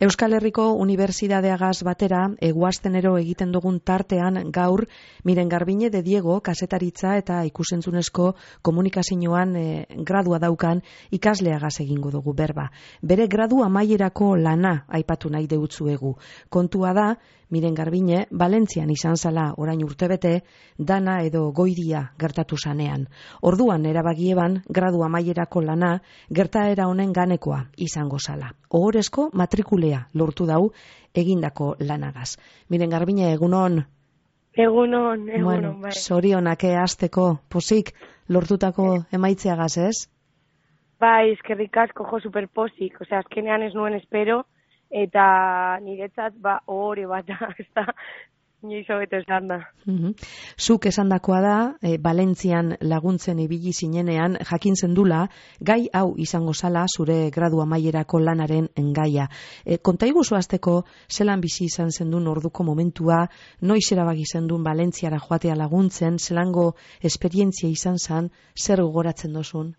Euskal Herriko Unibertsitateagaz batera, eguaztenero egiten dugun tartean gaur, Miren Garbine de Diego kazetaritza eta ikusentzunezko komunikazioan gradua daukan ikasleagaz egingo dugu berba. Bere gradu amaierako lana aipatu nahi deutzuegu. Kontua da, Miren Garbine, Valentzian izan zala orain urtebete, dana edo goidia gertatu zanean. Orduan erabagieban, gradu amaierako lana, gertaera honen ganekoa izango zala. Ohorezko matrikulea lortu dau egindako lanagaz. Miren Garbine, egunon? Egunon, Bueno, bai. sorionak hasteko pozik lortutako emaitzeagaz, ez? Bai, eskerrik asko, jo, superpozik. Osea, azkenean ez nuen espero, eta niretzat, ohore bat da, ez da, inoiz hobeto esan da. Zuk esandakoa da, Valentzian laguntzen ibili zinenean, jakin zendula, gai hau izango zala zure gradu amaierako lanaren gaia. Kontaiguzu hasteko, zelan bizi izan zendun orduko momentua, noiz erabaki zendun Valentziara joatea laguntzen, zelango esperientzia izan zen, zer gogoratzen dozun?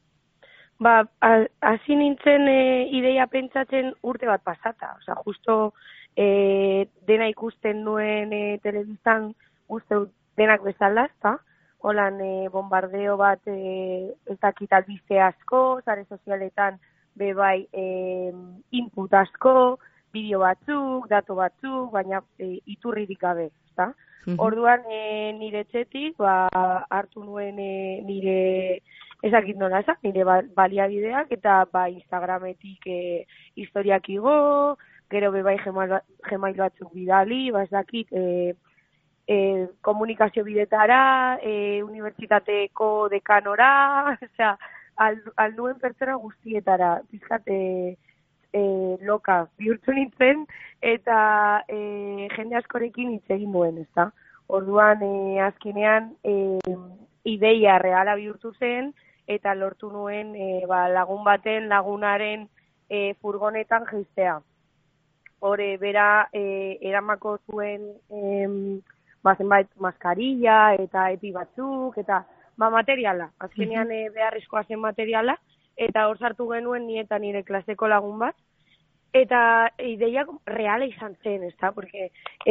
Hasi nintzen ideia pentsatzen urte bat pasata. Osea, justo dena ikusten nuen telebistan uste denak bezala, ezta? Holan bombardeo bat ez dakit albiste asko, sare sozialetan bebai input asko, bideo batzuk, dato batzuk, baina iturririk gabe, ezta? Orduan nire etxetik hartu nuen nire ezakit nola esan, nire baliabideak eta Instagrametik historiak igo, gero bebai gemail batzuk bidali, ezakit komunikazio bidetara, unibertsitateko dekanora, osea, alduen pertsona guztietara, pizkat loka bihurtu nintzen, eta jende askorekin hitz egin duen, ezta? Orduan, azkenean, ideia reala bihurtu zen, eta lortu nuen lagun baten, lagunaren furgonetan jeistea. Hore, bera eramako zuen zenbait maskarilla eta epi batzuk, eta materiala, azkenean beharrezkoa zen materiala, eta hor sartu genuen ni eta nire klaseko lagun bat, eta ideia reala izan zen, ezta? Porque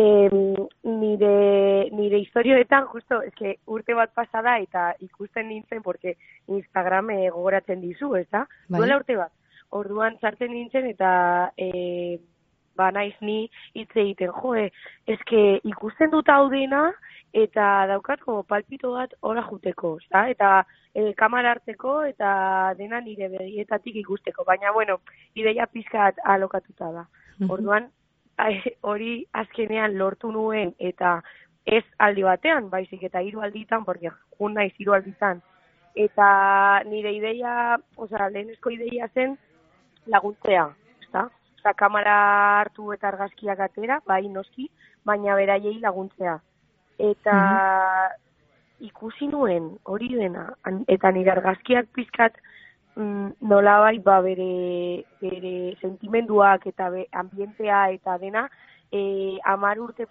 nire historioetan, justo, urte bat pasada eta ikusten nintzen, porque Instagram gogoratzen dizu, ezta? Duela urte bat. Orduan sartzen nintzen eta naiz ni hitz egiten, ikusten dut hau dena, eta daukat palpito bat ora juteko, ezta? Eta kamera hartzeko eta dena nire begietatik ikusteko, baina bueno, ideia pizkat alokatuta da. Orduan, hori azkenean lortu nuen eta ez aldi batean, baizik eta 3 alditan, porque jun naiz 3 alditan. Eta nire ideia, lehenezko ideia zen laguntzea, ezta? Kamera hartu eta argazkiak atera, bai noski, baina beraiei laguntzea. Eta ikusi nuen hori dena, eta nire argazkiak pizkat nolabait bere sentimenduak eta ambientea eta dena 10 urte,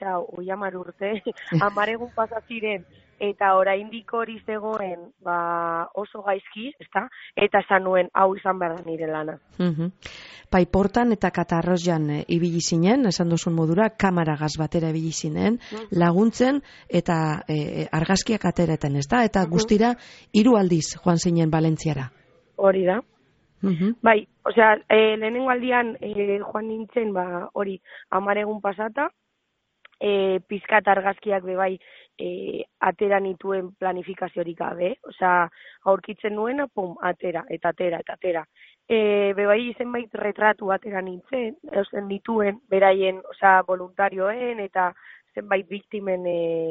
10 egun pasa ziren, eta oraindik hori zegoen oso gaizki, ezta? Eta esan nuen hau izan behar da nire lana. Paiportan eta Katarrojan ibili zinen, esan duzun modura, kamaragaz batera ibili zinen, laguntzen eta argazkiak atereten, ezta? Eta guztira 3 aldiz joan zinen Valentziara. Hori da. Bai, lehenengo aldian joan nintzen, hori, 10 egun pasata, pizkat argazkiak bebai atera nituen planifikaziorik gabe, aurkitzen nuena, atera, eta atera, eta atera. Bebai zenbait retratu atera nintzen, nituen beraien, voluntarioen, eta zenbait biktimen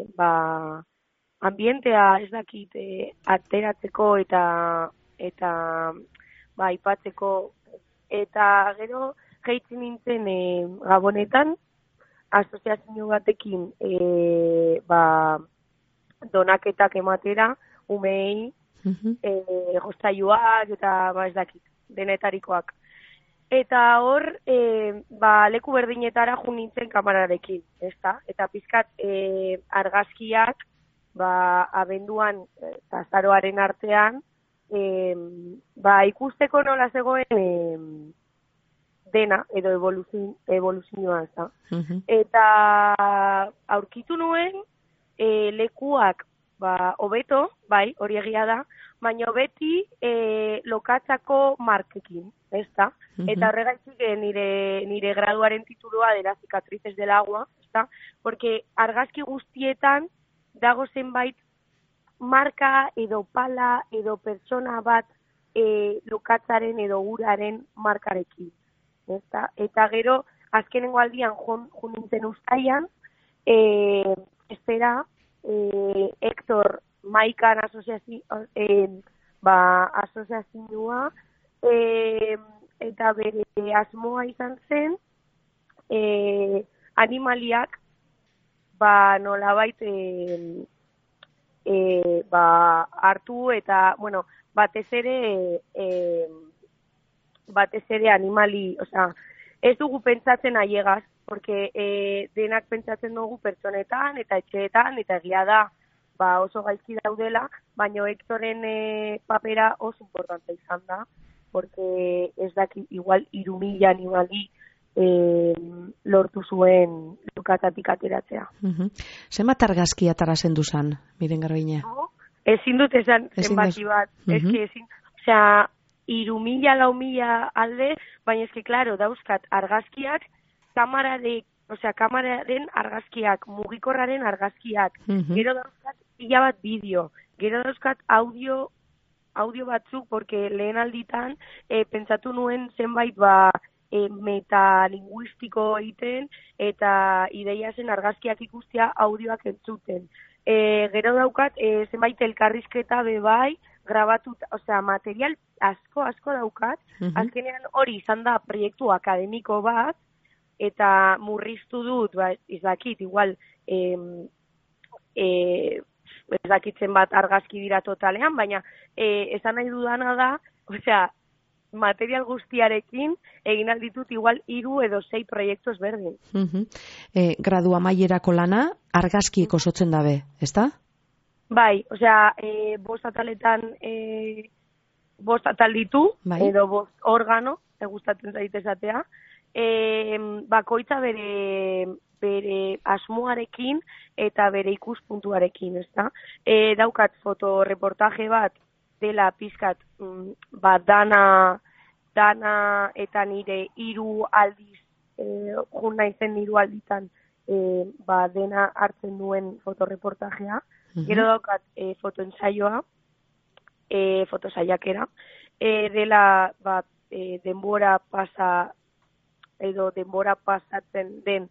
ambientea ez dakit ateratzeko eta aipatzeko, eta gero jeitzen nintzen Gabonetan, asoziazio batekin donaketak ematera, umei, jostailuak eta ez dakit, denetarikoak. Eta hor, leku berdinetara jo nintzen kamerarekin, ezta? Eta pizkat argazkiak, abenduan eta azaroaren artean, ikusteko nola zegoen dena, edo evoluzioa, ez da. Eta aurkitu nuen lekuak, hobeto, bai, hori egia da, baina beti lokatzako markekin, ez da? Eta horregaitik nire graduaren titulua dela Cicatrices del Agua, ez da? Porque argazki guztietan dago zenbait marka edo pala edo pertsona bat lokatzaren edo uraren markarekin. Ezta? Eta gero, azkenengo aldian nintzen Uztailan, espera, Hector Maikan asoziazioa, eta bere asmoa izan zen, animaliak, nolabait, hartu eta, bueno, batez ere animali, osea, ez dugu pentsatzen aiegaz, porque denak pentsatzen dugu pertsonetan eta etxeetan, eta egia da, oso gaizki daudela, baina Hectoren papera oso importante izan da, porque ez daki igual 3.000 animali lortu zuen lokatzatik ateratzea. Zenbat argazki atara zendu zan, Miren Garbiñe? Ezin dut esan zenbaki bat, osea, 3.000, 4.000 alde, baina eske, klaro, dauzkat argazkiak, kamararen argazkiak, mugikorraren argazkiak, gero dauzkat pila bat bideo, gero dauzkat audio batzuk, porque lehen alditan pentsatu nuen zenbait metalinguistiko egiten, eta ideia zen argazkiak ikustea audioak entzuten. Gero daukat zenbait elkarrizketa bebai, grabatut, osea, material asko daukat, azkenean hori izan da proiektu akademiko bat, eta murriztu dut, izakit, igual, ezakitzen bat argazki dira totalean, baina esan nahi dudana da, osea, material guztiarekin egin alditut igual 3 edo 6 proiektu ezberdin. Gradu amaierako lana argazkiek osotzen dabe, ezta? Bai, osea, 5 ataletan 5 atal ditu, edo 5 organo, gustatzen zait esatea, bakoitza bere asmoarekin eta bere ikuspuntuarekin, ezta? Daukat fotoreportaje bat dela pizkat, dana eta nire 3 aldiz, jun naizen 3 alditan, dena hartzen duen fotoreportajea. Gero daukat fotoensaioa, fotosaiakera, dela denbora pasatzen den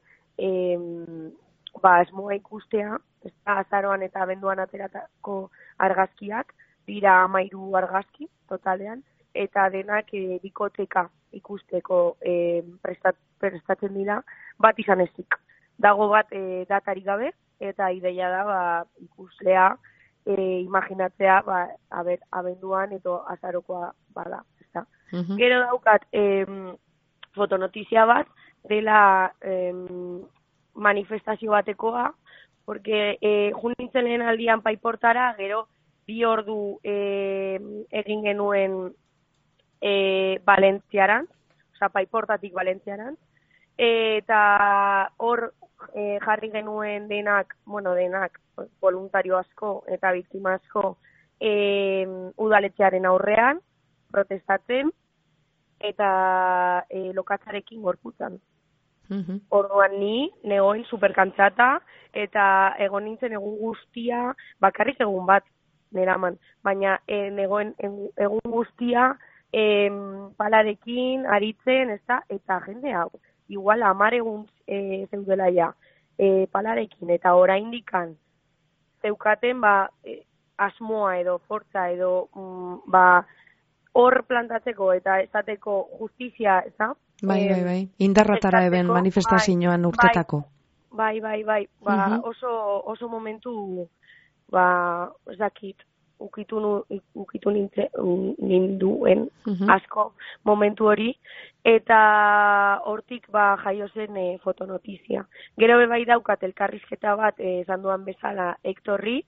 asmoa ikustea, azaroan eta abenduan ateratako argazkiak, dira 13 argazki totalean, eta denak bikoteka ikusteko prestatzen dira, bat izan ezik. Dago bat datarik gabe, eta ideia da ikuslea, imaginatzea, abenduan edo azarokoa bada. Gero daukat fotonotizia bat, dela manifestazio batekoa, porque nintzen lehen aldian Paiportara, gero 2 ordu egin genuen Valentziaran, oza, Paiportatik Valentziaran, eta hor jarri genuen denak, voluntario asko eta biktima asko udaletxearen aurrean, protestatzen, eta lokatzarekin gorputzan. Orduan ni negoen superkantzata, eta egon nintzen egun guztia, bakarrik egun bat neraman, baina negoen egun guztia palarekin, aritzen, eta jende hau, igual 10 egun zeudela ja, palarekin, eta oraindikan zeukaten asmoa edo fortza edo hor plantatzeko eta esateko justizia, ez? Bai. Indarratara eben manifestazioan urtetako. Bai. Oso momentu, ez dakit, ukitu ninduen asko momentu hori, eta hortik jaio zen fotonotizia. Gero bai daukat elkarrizketa bat, esan duan bezala, Hectorri,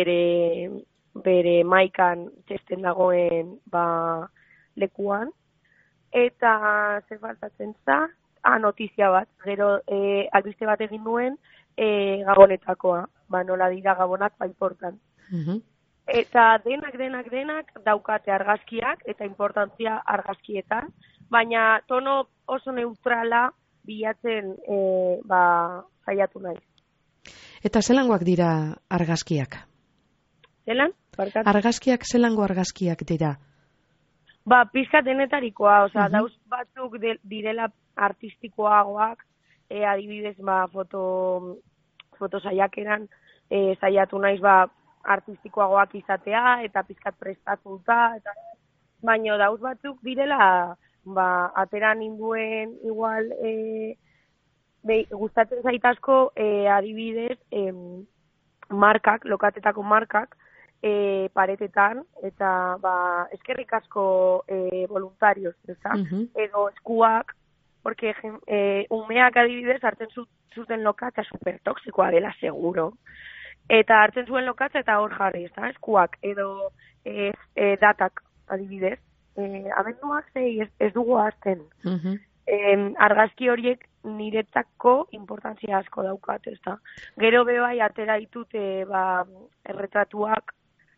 bere maikan txesten dagoen lekuan, eta zer faltatzen za, notizia bat, gero albiste bat egin nuen Gabonetakoa, nola dira Gabonak baiportan. Eta denak daukate argazkiak eta importantzia argazkietan, baina tono oso neutrala bilatzen saiatu naiz. Eta zelangoak dira argazkiak? Zelan? Argazkiak zelango argazkiak dira? Pizka denetarikoa, dauz batzuk direla artistikoagoak, adibidez, foto saiakeran saiatu naiz, artistikoagoak izatea, eta pizkat prestatuta, baina dauz batzuk direla, atera ninduen, igual, gustatzen zaitasko, adibidez, markak, lokatetako markak, paretetan, eta eskerrik asko voluntarios, edo eskuak, porque umeak adibidez hartzen zuten lokatza supertoxikoa dela seguro, eta hartzen zuen lokatza eta hor jarri, eskuak, edo datak adibidez, abenduak ez dugu hartzen. Argazki horiek niretzako importantzia asko daukat, ezta. Gero bebai atera ditute erretratuak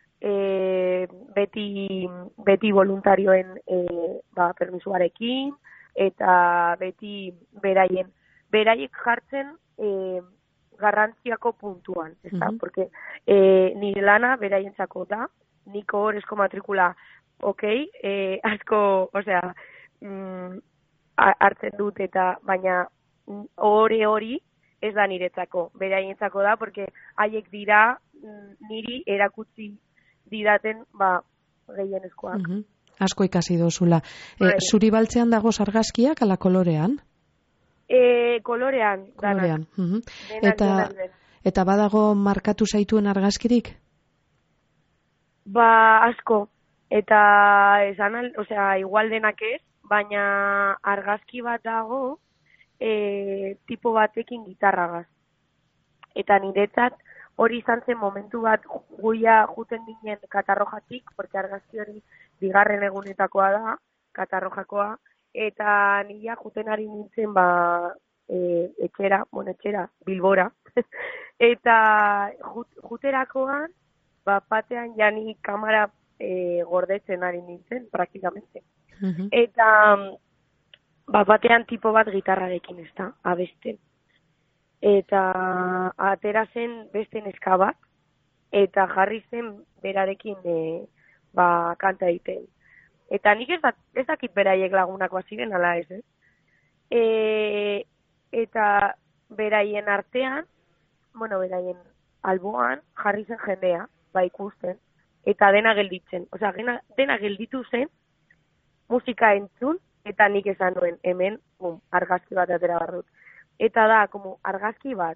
beti voluntarioen permisuarekin, eta beti beraiek jartzen garrantziako puntuan, ezta? Porque nire lana beraientzako da, niko hor esko matrikula, asko, hartzen dut eta baina hori ez da niretzako, beraientzako da, porque haiek dira niri erakutsi didaten gehienezkoak. Asko ikasi dozula. Zuri baltzean dago argazkiak ala kolorean? Kolorean. Eta badago markatu zaituen argazkirik? Asko. Eta igual denak ez, baina argazki bat dago tipo batekin gitarragaz. Eta niretzat hori izan zen momentu bat guia juten ginen Katarrojatik, porque argazki hori bigarren egunetakoa da, Katarrojakoa, eta nila juten ari nintzen etxera, Bilbora. Eta juterakoan, batean jani kamara gordetzen ari nintzen, praktikamente. Eta batean tipo bat gitarrarekin, ez da, abesten. Eta atera zen beste neska bat, eta jarri zen berarekin kanta egiten. Eta nik ez dakit beraiek lagunakoa ziren, ala ez, Eta beraien artean, beraien alboan jarri zen jendea, ikusten, eta dena gelditzen. Dena gelditu zen, musika entzun, eta nik esan nuen, hemen, argazki bat atera barrut. Eta da, argazki bat,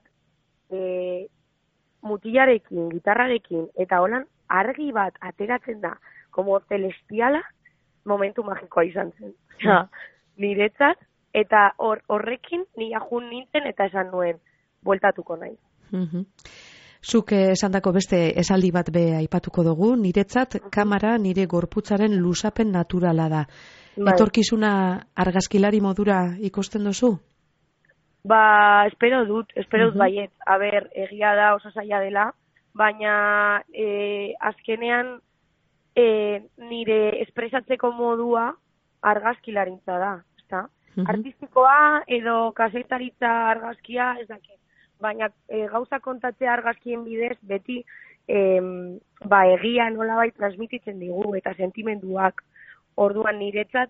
mutilarekin, gitarrarekin, eta holan, argi bat ateratzen da, celestiala, momentu magikoa izan zen. Niretzat, eta horrekin ni ajun nintzen, eta esan nuen, bueltatuko nahi. Zuk esandako beste esaldi bat be aipatuko dugu, niretzat kamera nire gorputzaren luzapen naturala da. Etorkizuna argazkilari modura ikusten duzu? Espero dut baiet. Egia da oso zaila dela, baina azkenean nire espresatzeko modua argazkilarintza da, ezta? Artistikoa edo kasetaritza argazkia ez dakit. Baina gauza kontatzea argazkien bidez beti egia nolabait transmititzen digu eta sentimenduak. Orduan niretzat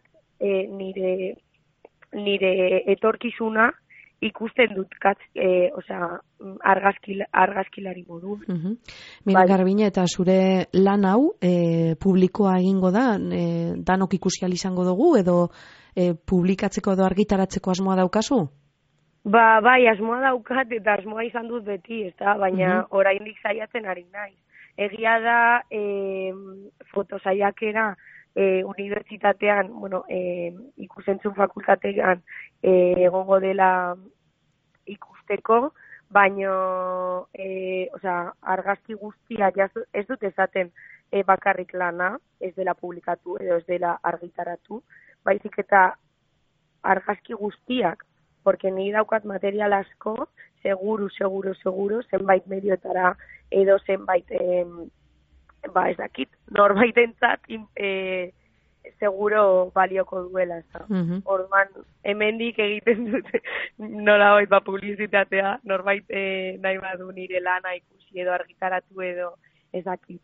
nire etorkizuna ikusten dut argazkilari modu. Mira, Garbine, eta zure lan hau publikoa egingo da, danok ikusial izango dugu, edo publikatzeko edo argitaratzeko asmoa daukazu? Bai, asmoa daukat eta asmoa izan dut beti, ezta? Baina oraindik saiatzen ari naiz. Egia da fotosaiakera unibertsitatean, ikusentzun fakultatean egongo dela ikusteko, baina argazki guztia ez dut esaten bakarrik lana, ez dela publikatu edo ez dela argitaratu, baizik eta argazki guztiak, porque ni daukat material asko, seguru, zenbait medioetara edo zenbait, ez dakit, norbaitentzat, seguro balioko duela, ez da. Orduan, hemendik egiten dute nolabait publizitatea, norbait nahi badu nire lana ikusi edo argitaratu edo ez dakit.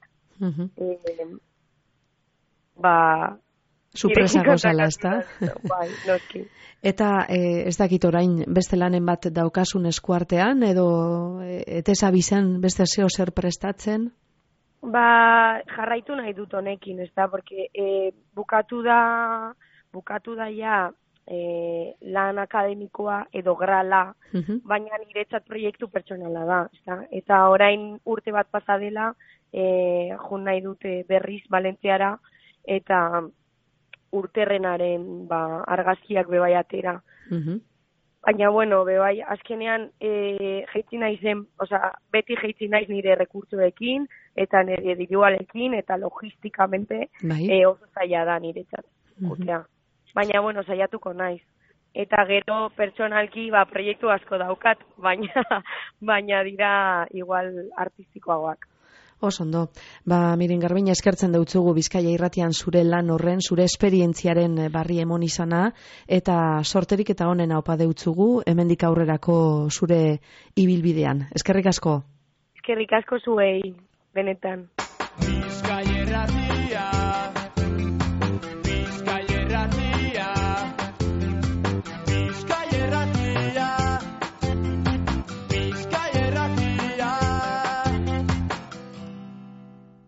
Sorpresa gozala, ez da? Bai, noski. Eta ez dakit orain beste lanen bat daukasun eskuartean, edo etesa bizen beste zeo zer prestatzen? Jarraitu nahi dut honekin, ez da, porque bukatu da ja lan akademikoa edo grala, baina niretzat proiektu pertsonala da, ez da? Eta orain urte bat pasadela, joan nahi dute berriz Valentziara, eta urterrenaren argazkiak bebai atera. Baina, bueno, bebai, azkenean jeitzi naizen, beti jeitzi naiz nire rekurtsoekin, eta nire dirualekin, eta logistikamente oso zaila da niretzat. Baina, bueno, saiatuko naiz. Eta gero pertsonalki proiektu asko daukat, baina dira igual artistikoagoak. Osondo. Miren Garbiñe, eskertzen deutzugu Bizkaia Irratian zure lan horren, zure esperientziaren barri emon izana, eta sorterik eta onena opa deutzugu, hemendik aurrerako zure ibilbidean. Eskerrik asko. Eskerrik asko zuei, benetan. Bizkaia Irratia.